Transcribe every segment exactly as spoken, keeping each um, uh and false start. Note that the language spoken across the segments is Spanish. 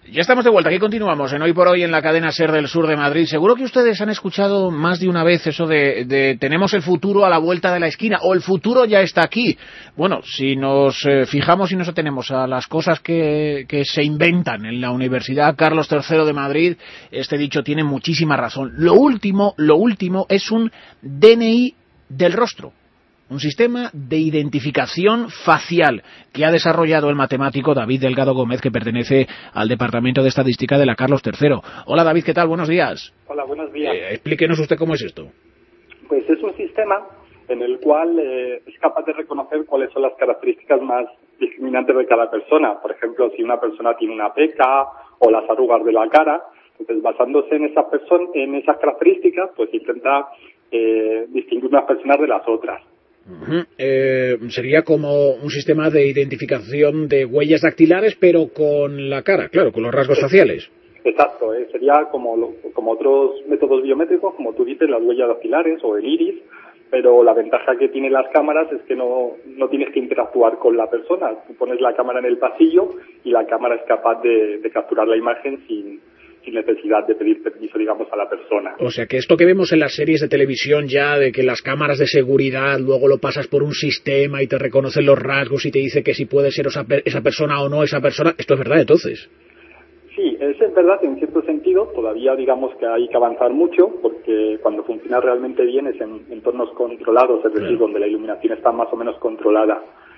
Ya estamos de vuelta, aquí continuamos en Hoy por Hoy en la cadena SER del sur de Madrid. Seguro que ustedes han escuchado más de una vez eso de, de tenemos el futuro a la vuelta de la esquina, o el futuro ya está aquí. Bueno, si nos eh, fijamos y nos atenemos a las cosas que, que se inventan en la Universidad Carlos tercero de Madrid, este dicho tiene muchísima razón. Lo último, lo último es un D N I del rostro. Un sistema de identificación facial que ha desarrollado el matemático David Delgado Gómez, que pertenece al Departamento de Estadística de la Carlos tercero. Hola David, ¿qué tal? Buenos días. Hola, buenos días. Eh, explíquenos usted cómo es esto. Pues es un sistema en el cual eh, es capaz de reconocer cuáles son las características más discriminantes de cada persona. Por ejemplo, si una persona tiene una peca o las arrugas de la cara, entonces basándose en esas person- en esas características, pues intenta eh, distinguir unas personas de las otras. Uh-huh. Eh, sería como un sistema de identificación de huellas dactilares, pero con la cara, claro, con los rasgos faciales. Exacto, eh, sería como, lo, como otros métodos biométricos, como tú dices, las huellas dactilares o el iris, pero la ventaja que tienen las cámaras es que no, no tienes que interactuar con la persona. Tú pones la cámara en el pasillo y la cámara es capaz de, de capturar la imagen sin... sin necesidad de pedir permiso, digamos, a la persona. O sea, que esto que vemos en las series de televisión ya, de que las cámaras de seguridad luego lo pasas por un sistema y te reconocen los rasgos y te dice que si puede ser esa, esa persona o no esa persona, ¿esto es verdad entonces? Sí, eso es verdad en cierto sentido. Todavía digamos que hay que avanzar mucho, porque cuando funciona realmente bien es en entornos controlados, es decir, claro, donde la iluminación está más o menos controlada.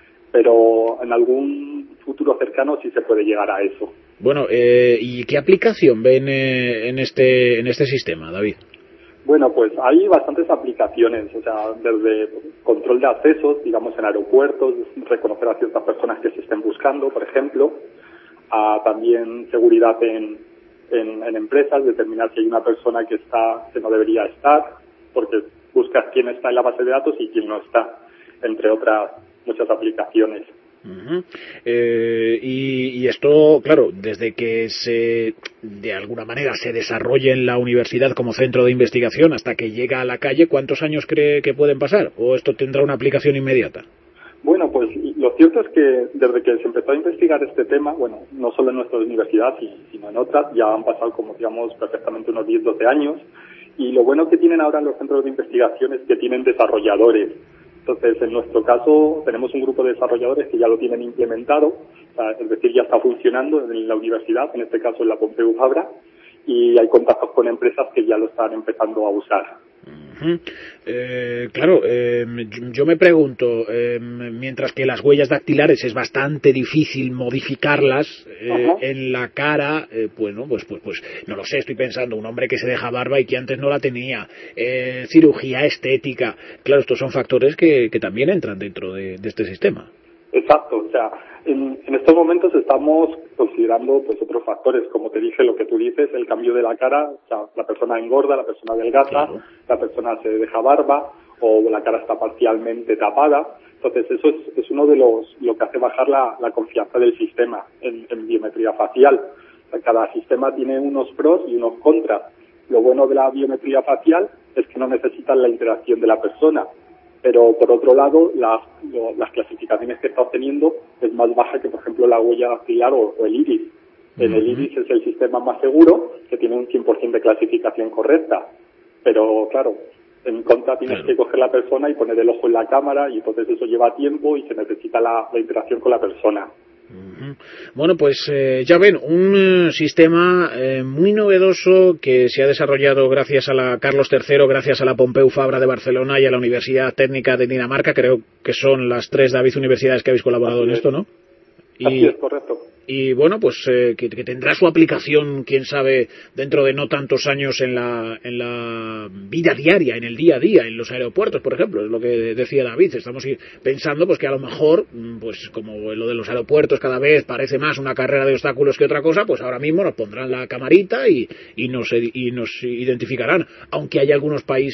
Pero en algún futuro cercano sí se puede llegar a eso. Bueno, eh, ¿y qué aplicación ven eh, en este en este sistema, David? Bueno, pues hay bastantes aplicaciones, o sea, desde control de accesos, digamos, en aeropuertos, reconocer a ciertas personas que se estén buscando, por ejemplo, a también seguridad en, en, en empresas, determinar si hay una persona que está que no debería estar, porque buscas quién está en la base de datos y quién no está, entre otras muchas aplicaciones. Uh-huh. Eh, y, y esto, claro, desde que se, de alguna manera, se desarrolle en la universidad como centro de investigación hasta que llega a la calle, ¿cuántos años cree que pueden pasar? ¿O esto tendrá una aplicación inmediata? Bueno, pues lo cierto es que desde que se empezó a investigar este tema, bueno, no solo en nuestra universidad, sino en otras, ya han pasado, como digamos, perfectamente unos diez, doce años, y lo bueno que tienen ahora los centros de investigación es que tienen desarrolladores. Entonces, en nuestro caso, tenemos un grupo de desarrolladores que ya lo tienen implementado, o sea, es decir, ya está funcionando en la universidad, en este caso en la Pompeu Fabra, y hay contactos con empresas que ya lo están empezando a usar. Uh-huh. Eh, claro, eh, yo me pregunto, eh, mientras que las huellas dactilares es bastante difícil modificarlas, eh, uh-huh. en la cara, eh, pues, ¿no? pues, pues, pues no lo sé, estoy pensando, un hombre que se deja barba y que antes no la tenía, eh, cirugía estética, claro, estos son factores que, que también entran dentro de, de este sistema. Exacto, o sea, en, en estos momentos estamos considerando pues otros factores, como te dije, lo que tú dices, el cambio de la cara, o sea, la persona engorda, la persona adelgaza, claro, la persona se deja barba o la cara está parcialmente tapada. Entonces eso es, es uno de los, lo que hace bajar la, la confianza del sistema en, en biometría facial. O sea, cada sistema tiene unos pros y unos contras. Lo bueno de la biometría facial es que no necesitan la interacción de la persona. Pero, por otro lado, las, lo, las clasificaciones que está obteniendo es más baja que, por ejemplo, la huella dactilar o, o el iris. En uh-huh. el iris es el sistema más seguro, que tiene un cien por ciento de clasificación correcta. Pero, claro, en contra tienes claro. que coger la persona y poner el ojo en la cámara, y entonces eso lleva tiempo y se necesita la, la interacción con la persona. Uh-huh. Bueno, pues eh, ya ven, un uh, sistema eh, muy novedoso que se ha desarrollado gracias a la Carlos tercero, gracias a la Pompeu Fabra de Barcelona y a la Universidad Técnica de Dinamarca. Creo que son las tres, David, universidades que habéis colaborado Así en es. esto, ¿no? Y, Así es, correcto. Y bueno, pues eh, que, que tendrá su aplicación, quién sabe, dentro de no tantos años en la, en la vida diaria, en el día a día, en los aeropuertos, por ejemplo, es lo que decía David. Estamos pensando pues que a lo mejor, pues como lo de los aeropuertos cada vez parece más una carrera de obstáculos que otra cosa, pues ahora mismo nos pondrán la camarita y, y, nos, y nos identificarán. Aunque hay algunos países,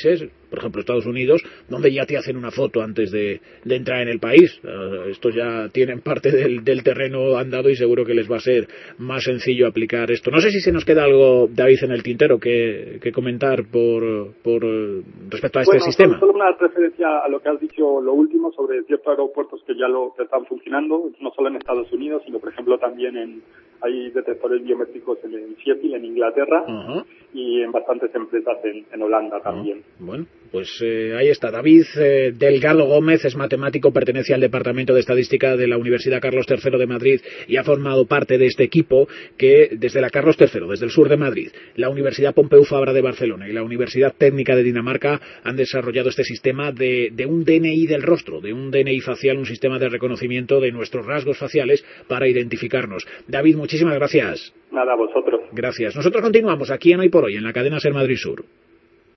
por ejemplo Estados Unidos, donde ya te hacen una foto antes de, de entrar en el país. Uh, estos ya tienen parte del, del terreno andado y seguro que les va a ser más sencillo aplicar esto. No sé si se nos queda algo, David, en el tintero que, que comentar por, por respecto a este bueno, sistema. Solo una referencia a lo que has dicho, lo último, sobre ciertos aeropuertos que ya lo que están funcionando, no solo en Estados Unidos, sino por ejemplo también en hay detectores biométricos en, en Sheffield, en Inglaterra, uh-huh. y en bastantes empresas en, en Holanda también. Uh-huh. Bueno, pues eh, ahí está. David eh, Delgado Gómez es matemático, pertenece al Departamento de Estadística de la Universidad Carlos tercero de Madrid y ha formado parte de este equipo que desde la Carlos tercero, desde el sur de Madrid, la Universidad Pompeu Fabra de Barcelona y la Universidad Técnica de Dinamarca han desarrollado este sistema de, de un D N I del rostro, de un D N I facial, un sistema de reconocimiento de nuestros rasgos faciales para identificarnos. David, muchísimas gracias. Nada, a vosotros. Gracias. Nosotros continuamos aquí en Hoy por Hoy, en la cadena SER Madrid Sur.